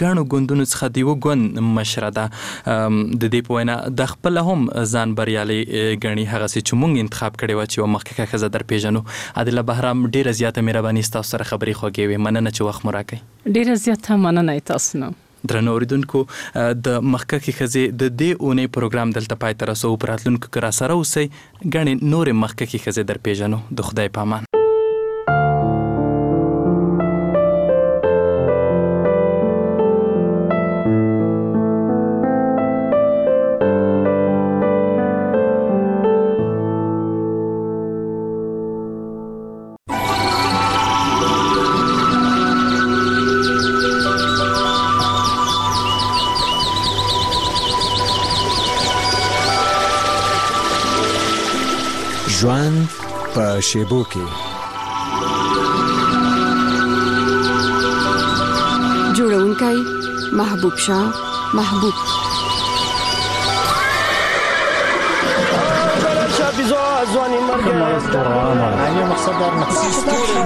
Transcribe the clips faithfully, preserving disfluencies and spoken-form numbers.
ګڼو ګوندونو څخه د یو ګوند مشره ده. د دې په وینا د خپل هم ځان بریالي ګڼي هغه چې موږ انتخاب کړی و چې مخکې ښځه در پیژنو. عادله بهرام ډیره زیاته مهرباني ستاسو سره خبرې خوږې وې. مننه چې وخت مو راکړی. ډیره زیاته مننه تاسو نه. درنو اوریدونکو د مخکې ښځې د دې اونۍ پروګرام دلته پای ته رسوو. په راتلونکو کې راسره اوسئ. ګڼې نورې مخکې ښځې در پیژنو. د خدای په امان. ژوند په شیبو کې جوړونکی محبوب شاه محبوب ځواني مرګ نه مقصد در مقصد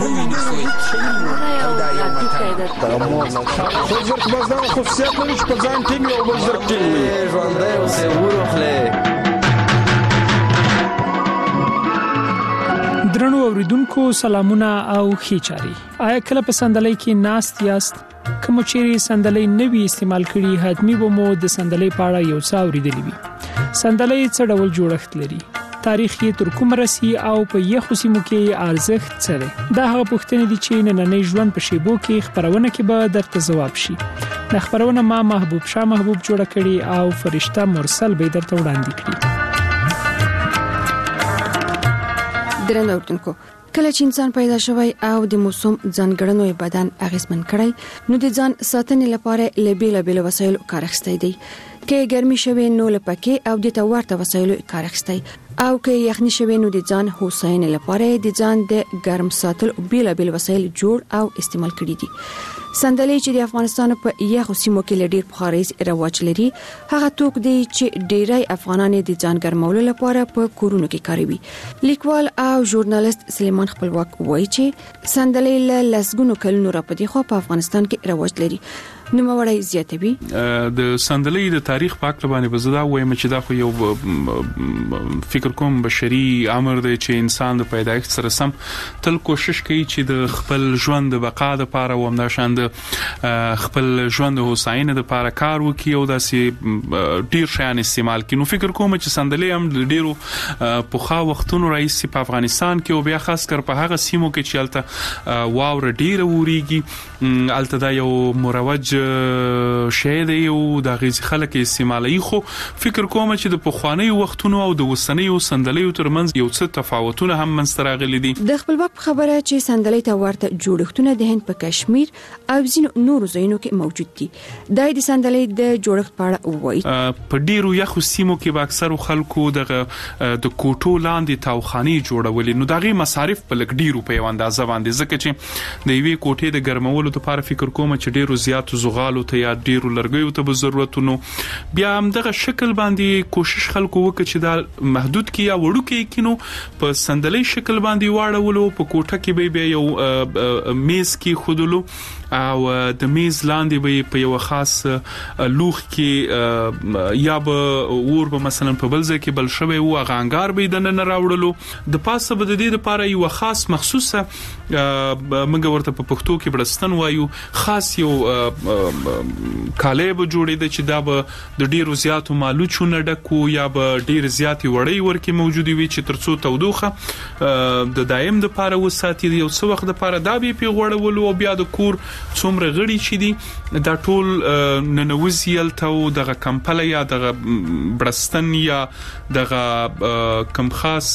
خو بازار خصوصیت لري چې په ځان ټینګ او بزرګ ټینګ ژوندۍ اوسې ورخلې. درنو اوریدونکو سلامونه او ښې چاري. آیا کله په صندلۍ کې ناست یاست؟ کوم چیرې صندلۍ نوی استعمال کړي حتمی به مو د صندلۍ په اړه یو څه اوریدلی وي. صندلۍ څه ډول جوړښت لري؟ تاریخ یې تر کوم رسي او په یخو سیمو کې ارزښت څه دی؟ دا هغه پوښتنې دي چې نننۍ ژوند په شیبو کې خبرونه کې به درته ځواب شي. دا خبرونه ما محبوب شاه محبوب جوړه کړي او فرشته مرسل به درته وړاندې کړي. درنو اوریدونکو، کله چې انسان پیدا شوی او د موسم ځانګړنو بدن اغیزمن کړی نو د ځان ساتنې لپاره لبیل بیل وسایل کار اخیستی دی. کې ګرمي شوی نو لپکې او د تورته وسایل کار اخیستی او کې یخني شوی نو د ځان هوساینې لپاره د ځان د ګرم ساتل بیل بیل وسایل جوړ او استعمال کړي دي. صندلۍ چې د افغانستان په یخو سیمو کې لډیر پخاريز رواج لري هغه توک دی چې ډیری افغانان د ځان ګرمولو لپاره په کورونو کې کاروي. لیکوال او ژورنالیست سلیمان خپلواک وایي چې صندلۍ له لسګونو کلونو راپدې خو په افغانستان کې رواج لري. نو مورای زیاتوي د صندلۍ د تاریخ په اړه باندې بزدا وایم چې دا خو یو فکر کوم بشري امر دی چې انسان د پیدایښت سره سم تل کوشش کوي چې د خپل ژوند د بقا لپاره او همداشان د خپل ژوند د هوساینې لپاره کار وکړي او داسې ډیر شیان استعمال کړي. نو فکر کوم چې صندلۍ هم د ډیرو پوخا وختونو راځي په افغانستان کې او بیا خاص کر په هغه سیمو کې چې الته واور ډیره وریږي الته دا یو مروج شی دی او د غیز خلک استعمالي. خو فکر کوم چې د پخوانی وختونو او د وسنیو صندلیو ترمنځ یو څه تفاوتونه هم منځ راغلي دي. د خپلواک خبره چې صندلۍ ته ورته جوړښتونه د هند په کشمیر او ځینو نورو ځایونو کې موجود دي. د دې صندلۍ د جوړښت په اړه وایي په ډیرو یخو سیمو کې به اکثر خلکو د د کوټو لاندې تاوخاني جوړولې. نو دغه مصارف په لګ ډیرو په اندازه باندې ځکه چې د یوې کوټې د ګرمولو لپاره فکر کوم چې ډیرو زیاتو زغالو ته یا ډیرو لرګیو ته به ضرورتونو بیا هم دغه شکل باندې کوشش خلکو وکړي چې دا محدود کی یا وړو کې کینو په صندلۍ شکل باندې واړولو په کوټه کې به به یو میز کې خودلو او د میز لاندې به په یو خاص لوخ کې یا به ور به مثلا په بل ځای کې بل شوی او غانګار به د نه راوړلو د پاسه به د دې لپاره یو خاص مخصوصه موږ ورته په پښتو کې بلستان وایو خاص یو کاله به جوړې ده چې دا به د ډیرو زیاتو مالوچونه ډکو یا به ډیر زیاتې وړې ورکې موجودي وي چې ترڅو تودوخه د دایم د لپاره وساتي یو څو وخت د لپاره دا به پیغوړولو او بیا د کور څومره غړي چې دي دا ټول ننوزیل ته دغه کمپله یا دغه برستن یا دغه کم خاص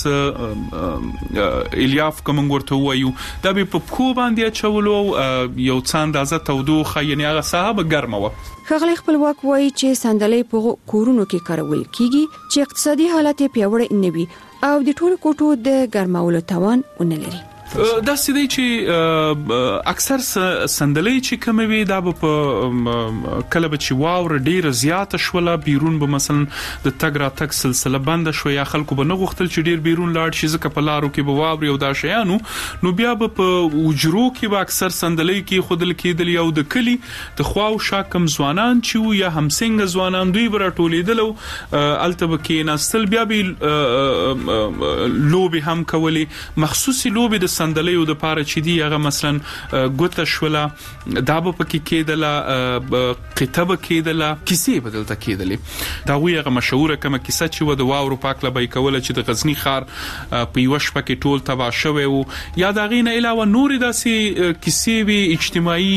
الیاف کوم ورته وایو دا به په کو باندې چولو یو څه اندازه تودوخه یعنی هغه صاحب ګرمه و. خغلی خپلواک وایي چې صندلۍ په کورونو کې کارول کیږي چې اقتصادي حالت پیاوړی نه وي او د ټولو کوټو د ګرمولو توان ونه لري. دا سیدی چې اکثر سندلې چې کوم وي دا په کله به چې واور ډیر زیات شوله بیرون به مثلا د تګ را تګ سلسله بند شو یا خلکو به نه غوښتل چې ډیر بیرون لاړ شي ځکه په لارو کې به واور یو دا شیانو نو بیا به په وجرو کې به اکثر سندلې کې خودل کېدل یو د کلی د خواو شاکم ځوانان چې یا همسنګ ځوانان دوی بر ټولیدل التب کې نستل بیا به لوبي هم کولی مخصوصي لوبي د سندلې او د پاره چې دی هغه مثلا ګوت شولا دا به پکې کېدله کتاب کېدله کیسې بدلته کېدلې دا وی هغه مشهور کما کیسه چې و د واورو پاکله به کوله چې د غزنی خار په یو شپه کې ټول تبا شوی او یا دا غینه علاوه نور داسې کیسې وی اجتماعي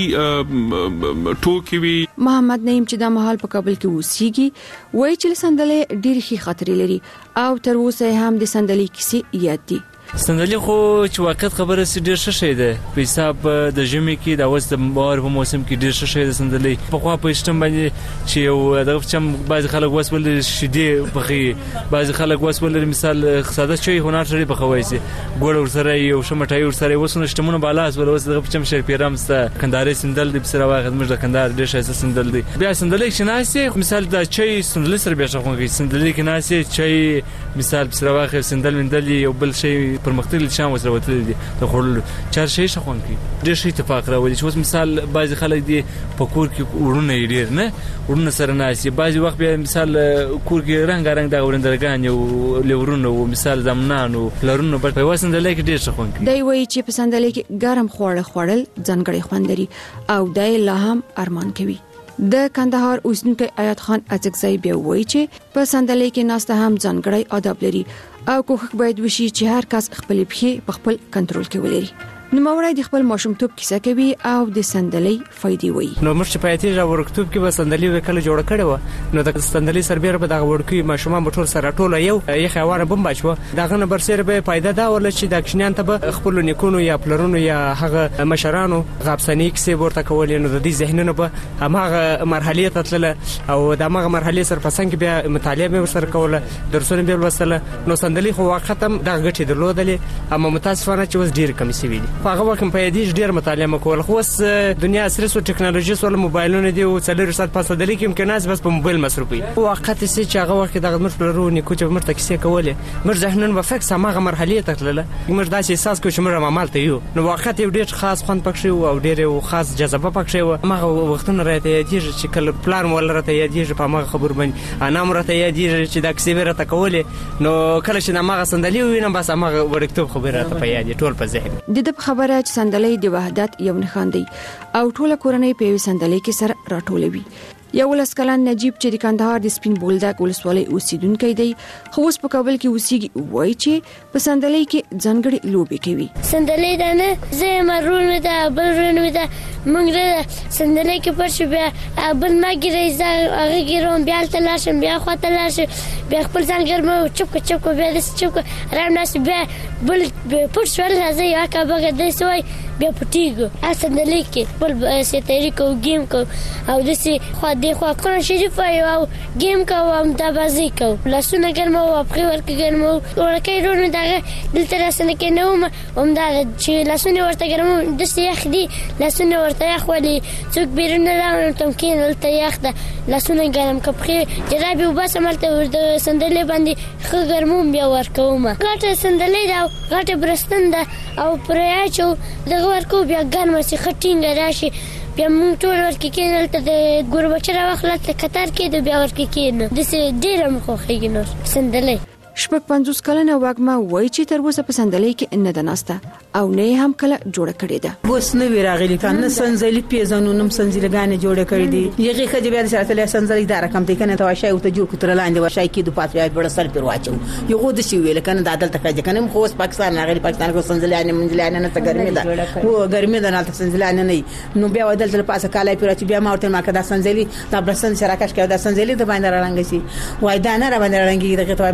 ټوکی وی. محمد نعیم چې د محل په کابل کې اوسېږي وایي چې سندلې ډېر ښه خاطرې لري او تر اوسه هم د سندلې کیسې یاد دي. سندلې خو چې واقعیت خبره سي ډیر ښه شي ده په حساب د ژمي کې د اوس د بهار په موسم کې ډیر ښه شي ده سندلې په خوا په شتم باندې چې یو د چم بعض خلک وسول شیدې بخي بعض خلک وسول مثال ساده شي هنر سره بخوي سي ګور ور سره یو شمټای ور سره وسونه شتمونه بالا وسول وس د چم شر پیرام ست کنداري سندل د بسره واخد مجد کندار ډیر ښه سندل دي بیا سندلې شناسي مثال د چي سندلې سره بیا شخون کې سندلې کې ناسي چي مثال بسره واخد سندل مندل یو بل شي پرمختللی شان وسره وتل دي د خورل چار شي شخون کې ډېر شي اتفاق راوړي چې اوس مثال بعض خلک دي په کور کې ورونه ډېر نه ورونه سره ناسي بعض وخت به مثال کور کې رنگ رنگ دا ورندرګان یو لورونه مثال زمنانو لرونه په وسندلې کې ډېر شخون کې دی وایي چې په سندلې کې ګرم خواړه خوړل ځانګړي خوند لري او دای لا هم ارمان کوي. د کندهار اوسنیکي آیات خان اڅکزی بیا وایي چې په سندلې کې ناسته هم ځانګړي آداب لري او کوښښ باید وشي چې هر کس خپل پښې په خپل کنټرول کې ولري. نوموړی د خپل ماشومتوب کیسه کوي او د سندلې فائدې وایي. نو موږ چې پاتې را ورکتوب کې به سندلې وکړه جوړ کړو نو د سندلې سربېره به د ورکوي ماشومان ټول سره ټول یو یې خواره بم بچو دغه نه برسره به فائدہ دا ورل چې د کښنان ته به خپل نیکونو یا پلرونو یا هغه مشرانو غابسنی کیسه ورته کول نو د دې ذهنونو به هغه مرحله ته تل او د هغه مرحله سره پسنګ بیا مطالعه به سره کوله درسونه به وسله نو سندلې خو وختم د غټي درلودلې اما متاسفانه چې وس ډیر کم سی وی هغه وخت په دې ډیر مطالعه مکول خو اوس دنیا سره سو ټکنالوژي سره موبایلونه دی او څلور ساعت پاسه د لیکم امکانات بس په موبایل مصرفي وخت سي چې هغه وخت د غمر پلرونی کوچ مرته کیسه کوله مر ذهنن وفق سماغه مرحله ته تلله مر داسې احساس کوم چې مر عمل ته یو نو وخت یو ډیر خاص خوند پکښ او ډیر خاص جذبه پکښ مغه وختونه راته یادېږي چې کله پلان ولرته یادېږي په مغه خبر باندې انا مرته یادېږي چې د کیسه ورته کوله نو کله چې مغه سندلې وینم بس مغه ورکتوب خبره ته په یاد ټول په ذهن د دې خبره چې سندلې د وحدت یو نښان دی او ټول کورنۍ په سندلې کې سره راټولوي. یو لسکلن نجیب چې د کندهار د سپین بولدک ولسوالۍ اوسیدونکی دی خو اوس په کابل کې اوسېږي وایي چې په سندلې کې ځانګړي لوبې کوي. سندلې دا نه زه مرونه دا بل رونه دا موږ د سندلې کې پرشو بیا بل ما ګرځي زه هغه ګروم بیا تل لاشم بیا خو تل لاشم بیا خپل ځان ګرمو چوک چوک بیا د چوک رام ناس بیا بل پټ شول راځي یا کا بغه د سوي بیا پټیګو ا سندلې کې بل ستوري کو گیم کو او د سي خو د خو قرآن شریف او گیم کو او د بازی کو لاسونه ګرمو او په ورکه ګرمو ورکه رونه دغه دلته راسنه کې نو هم دا چې لاسونه ورته ګرمو د سي اخدي لاسونه ورته اخولي څوک بیرونه راوړم تم کې دلته یاخده لاسونه ګرم کپخي جرابي وبس عملته ورته سندلې باندې خو ګرمو بیا ورکوم ګټه سندلې دا ګټه برستنده او پرېاچو دغه ورکو بیا ګرمه سي خټینګ راشي بیا موږ ټول ورکه کېنل ته د ګوربچره واخلت قطر کې د بیا ورکه کېنه د سې ډېر مخه خېګ نور سندلې شپږ پنځوس کلنه واګما وایي چې تر اوسه په سندلې کې نه ده ناسته او نه هم کله جوړه کړې ده اوس نو راغلي کنه سنځلې پیزانو نم سنځلګانې جوړه کړې دي یغه خځه بیا ساتلې سنځلې دار کم ته کنه ته شای او ته جوړ کتر لاندې وشای کې د پاتیا بڑا سر پر واچو یغه د سی ویل کنه د عدالت کړه کنه خو اوس پاکستان راغلي پاکستان کو سنځلې نه منځلې نه ته ګرمي ده او ګرمي ده نه ته سنځلې نه نو بیا عدالت پاسه کالای پر چې بیا ماورته ما کدا سنځلې د برسن سره کاش کې د سنځلې د باندې رانګ شي وای دا نه را باندې رانګي دغه ته موږ ته لو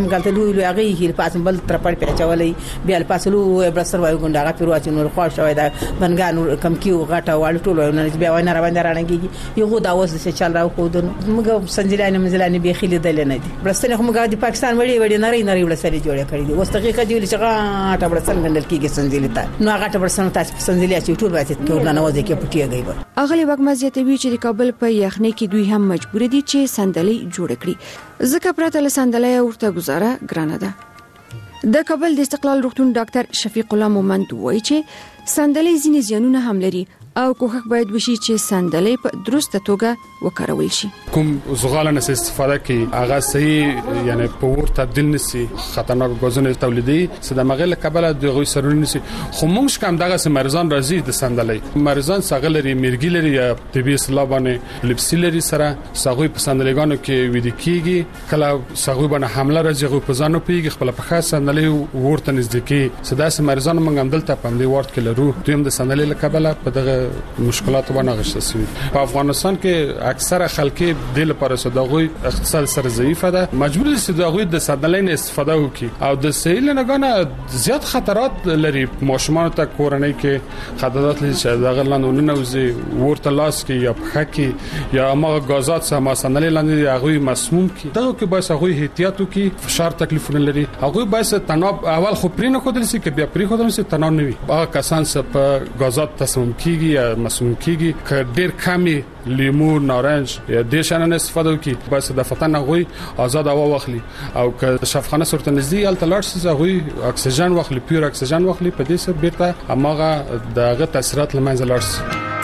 ویلو هغه هیل پاسم بل تر پړ پیچولې بیا پاسلو برسر وایو ګنده هغه پیرواچ نور خو شوی دا بنګانو کم کیو غټه والو ټولو نه بیا وای نه را باندې راړنګي یو دا اوس څه چل راو خو دنو موږ سنجلانه منزلانه به خېل دل نه دي برسنه خو موږ د پاکستان وړي وړي نری نری ولسري جوړه کړی دي اوس دقیقه دی چې غاټه برسن ګندل کیږي سنجلتا نو غاټه برسن تاسو سنجلیا چې ټول راځي ټول نه وځي کې پټیږي اغلی وګ مزيته وی چې د کابل په یخنۍ کې دوی هم مجبور دي چې سندلي جوړ کړي ځکه پرته له سندلي ورته گزاره ګرانه ده د کابل د استقلال روغتون ډاکټر شفیق الله مومند وایي چې سندلي ځینې زیانونه هم لري او کوښښ باید وشي چې سندلي په درسته توګه وکارول شي کوم زغال نه استفاده کوي هغه صحیح یعنی په ور تبدیل نشي خطرناک غازونه تولیدي سده مغل قبل د غوي سرونه نشي خو موږ کوم دغه مریضان راځي د سندلي مریضان ساغلري مرګي لري یا طبي اصلاح باندې لپسلري سره ساغوي په سندلګانو کې وېد کیږي کله ساغوي باندې حمله راځي غو په ځانو پیږي خپل په خاص سندلي ورته نزدیکی سده مریضان موږ هم دلته په دې ورت کې لرو دویم د سندلي قبل په دغه مشکلات باندې غشته سوي په افغانستان کې اکثره خلک د لپاره صداغوي اقتصاد سره ضعیفه ده مجبور دي صداغوي د صدلین استفاده وکړي او د سیل نه غنه زیات خطرات لري ماشومان ته کورنۍ کې خطرات لري چې دغه لاندې نوځي ورته لاس کې یا په کې یا ما غازات سم سندلې لاندې هغه مسموم کې دغه کې بس هغه احتیاط وکړي فشار تکلیفونه لري هغه بس تناب اول خو پرې نه خودل سي کې بیا پرې خودل سي تناب نه وي هغه کسان چې په غازات تسمم کیږي یا مسموم کیږي ک ډیر کمی لیمو نارنج یا د شانن استفاده وکي بس د فتن غوي آزاد هوا واخلي او ک شفخانه صورت نزدې ال تلارس غوي اکسیجن واخلي پیور اکسیجن واخلي په دې سره بیرته اماغه دغه تاثیرات لمنځه لارس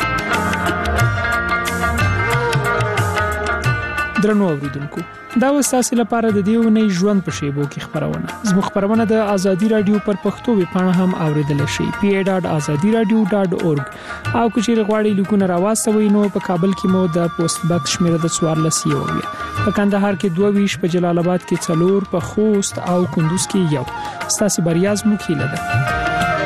درنو اوریدونکو دا وساسي لپاره د دیونې ژوند په شیبو کې خبرونه زموږ خبرونه د ازادي رادیو پر پښتو ویبپاڼه هم اوریدل شي پی ای ډاټ ازادي رادیو ډاټ اورګ او کچې غواړئ لیکونه راوستوي نو په کابل کې مو د پوسټ باکس شمیره د څوارلس یو وي په کندهار کې دوه ویش په جلال آباد کې څلور په خوست او کندوز کې یو ستاسو بریاز مو کېله ده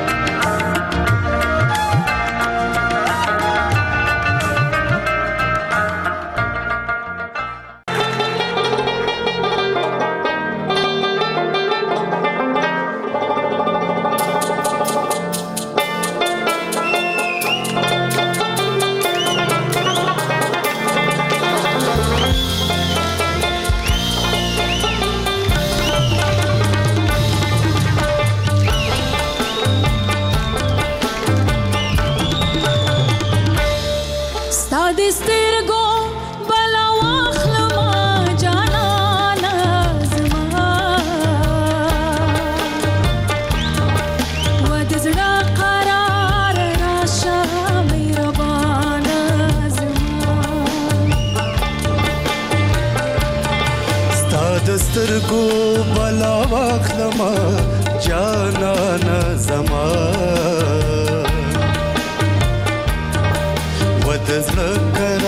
سترګو بلا واخلما جانانا زما ودزړه